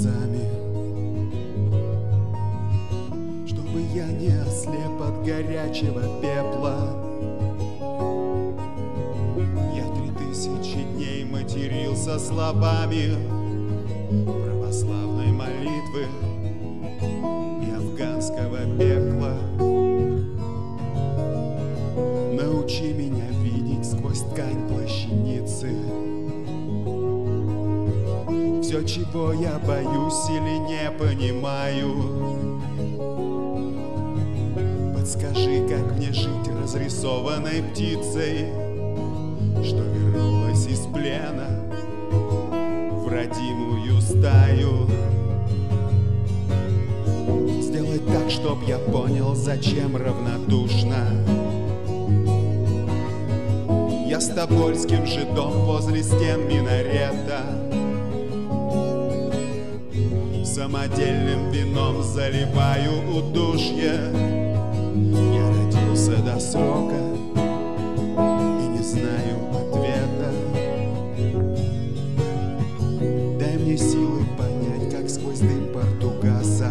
глазами, чтобы я не ослеп от горячего пепла. Я 3000 дней матерился словами православной молитвы и афганского пекла. Научи меня видеть сквозь ткань плащаницы все, чего я боюсь или не понимаю. Подскажи, как мне жить разрисованной птицей, что вернулась из плена в родимую стаю. Сделать так, чтоб я понял, зачем равнодушно я с тобольским жидом возле стен минарета, самодельным вином заливаю удушье. Я родился до срока и не знаю ответа. Дай мне силы понять, как сквозь дым португаса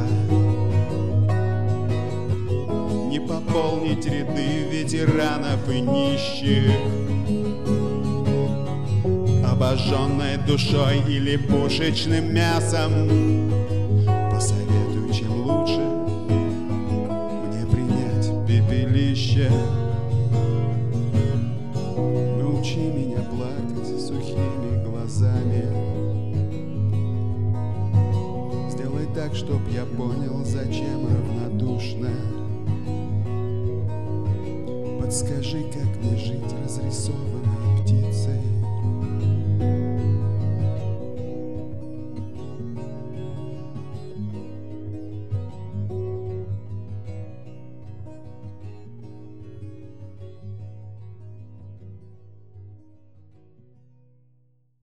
не пополнить ряды ветеранов и нищих, обожженной душой или пушечным мясом. Посоветуй, чем лучше мне принять пепелище. Научи меня плакать сухими глазами. Сделай так, чтоб я понял, зачем равнодушно. Подскажи, как мне жить разрисованной птицей.